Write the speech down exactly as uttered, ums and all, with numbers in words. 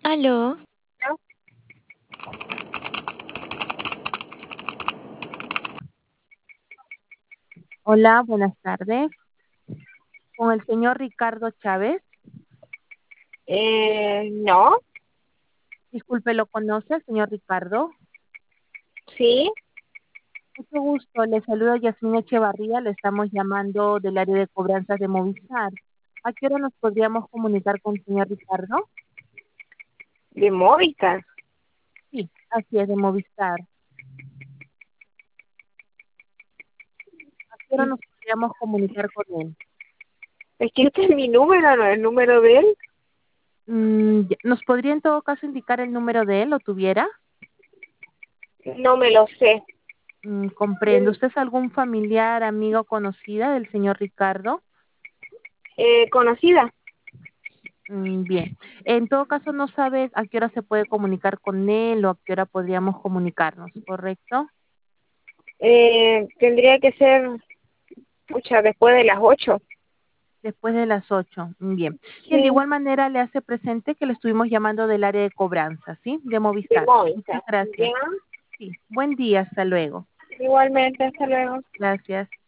Aló, Hola, buenas tardes. Con el señor Ricardo Chávez. Eh, no, Disculpe, ¿lo conoce, señor Ricardo? sí, Mucho gusto. Le saluda Yasmín Echevarría. Le estamos llamando del área de cobranzas de Movistar. ¿A qué hora nos podríamos comunicar con el señor Ricardo? de Movistar. Sí, así es, de Movistar. ¿A qué hora nos podríamos comunicar con él? Es que este es mi número, no el número de él. Mm, ya- ¿nos podría en todo caso indicar el número de él? ¿Lo tuviera? No me lo sé. Mm, comprendo. ¿Usted es algún familiar, amigo o conocida del señor Ricardo? Eh, conocida. Mm, Bien, en todo caso no sabes a qué hora se puede comunicar con él o a qué hora podríamos comunicarnos, ¿correcto? Eh, tendría que ser, pucha, después de las ocho. Después de las ocho. Mm, Bien. Bien, de Sí, igual manera le hace presente que le estuvimos llamando del área de cobranza, ¿sí? De de Movistar. Muchas Movistar. gracias. Ya, Sí, buen día, hasta luego. igualmente, hasta luego. Gracias.